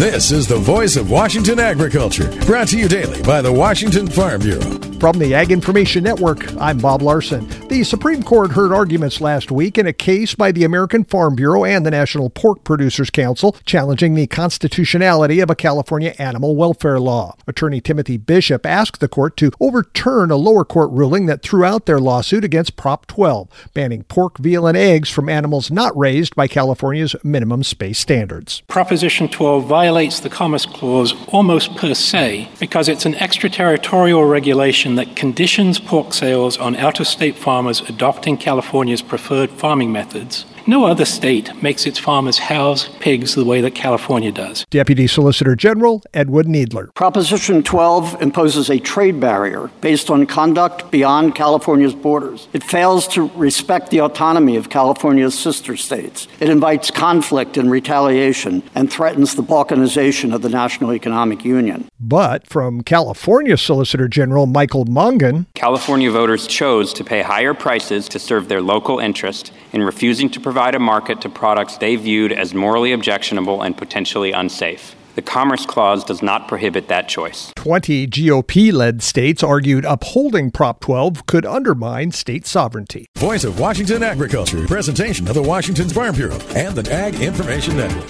This is the voice of Washington agriculture, brought to you daily by the Washington Farm Bureau. From the Ag Information Network, I'm Bob Larson. The Supreme Court heard arguments last week in a case by the American Farm Bureau and the National Pork Producers Council challenging the constitutionality of a California animal welfare law. Attorney Timothy Bishop asked the court to overturn a lower court ruling that threw out their lawsuit against Prop 12, banning pork, veal, and eggs from animals not raised by California's minimum space standards. Proposition 12 violates the Commerce Clause almost per se because it's an extraterritorial regulation that conditions pork sales on out-of-state farmers adopting California's preferred farming methods. No other state makes its farmers house pigs the way that California does. Deputy Solicitor General Edward Needler. Proposition 12 imposes a trade barrier based on conduct beyond California's borders. It fails to respect the autonomy of California's sister states. It invites conflict and retaliation and threatens the balkanization of the National Economic Union. But from California Solicitor General Michael Mongan, California voters chose to pay higher prices to serve their local interest in refusing to provide a market to products they viewed as morally objectionable and potentially unsafe. The Commerce Clause does not prohibit that choice. 20 GOP-led states argued upholding Prop 12 could undermine state sovereignty. Voice of Washington agriculture, presentation of the Washington Farm Bureau and the Ag Information Network.